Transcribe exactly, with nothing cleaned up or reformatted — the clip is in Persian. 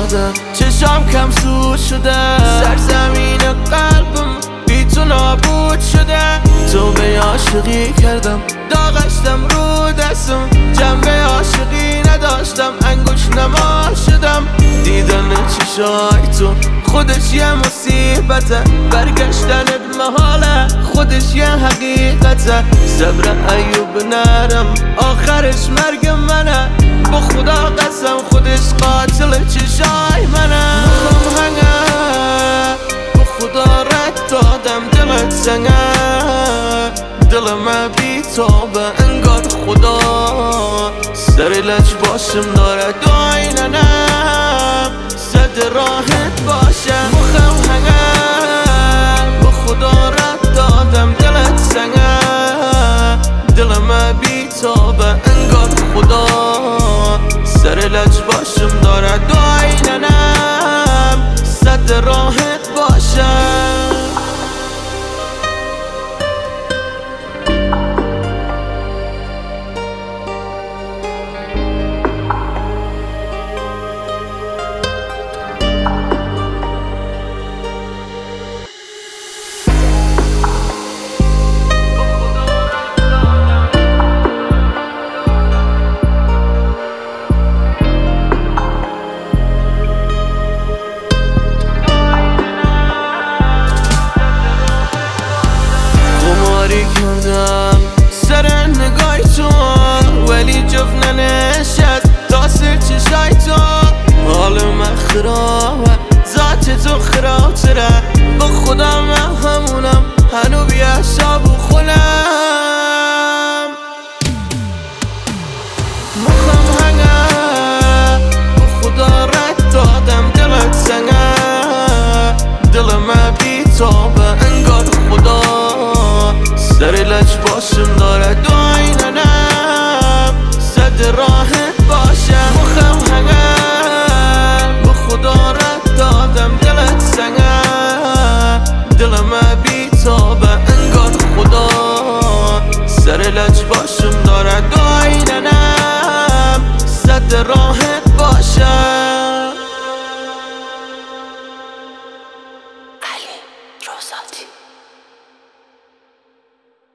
دادم، چشام کم سود شده، سرزمین قلبم بی تو نابود شده. تو به عاشقی کردم، داغشتم رو دستم، جنبه عاشقی نداشتم، انگوش نما شدم. دیدن چشای تو خودش یه مصیبته، برگشتنت محاله خودش یه حقیقته. صبر ایوب نرم آخرش مرگ منه، با خدا قسم خودش قاتل چشای منه. مخم هنگه با خدا رد دادم، دلت سنگه، دل من بی تابه انگار خدا سر لج باشم داره دعای ننم زد راحت باشه. مخم هنگه با خدا رد دادم، دلت سنگه، دل من بی تابه انگار خدا سر لج باشم داره دعای ننم زد راحت باشه. کردم سر نگاه تو، ولی جفت ننشست تاثیر چشای تو. حال من خرابه، ذات تو خرابتره، با خدا من همونم هنو بی حساب و خونم. مخم هنگه با خدا رد دادم، دلت سنگه، دل من بی تابه انگار خدا سر لج باشم داره دعای ننم زد راحت باشه. مخم هنگه با خدا رد دادم، دلت سنگه، دل من بی تابه انگار خدا سر لج باشم داره دعای ننم زد راحت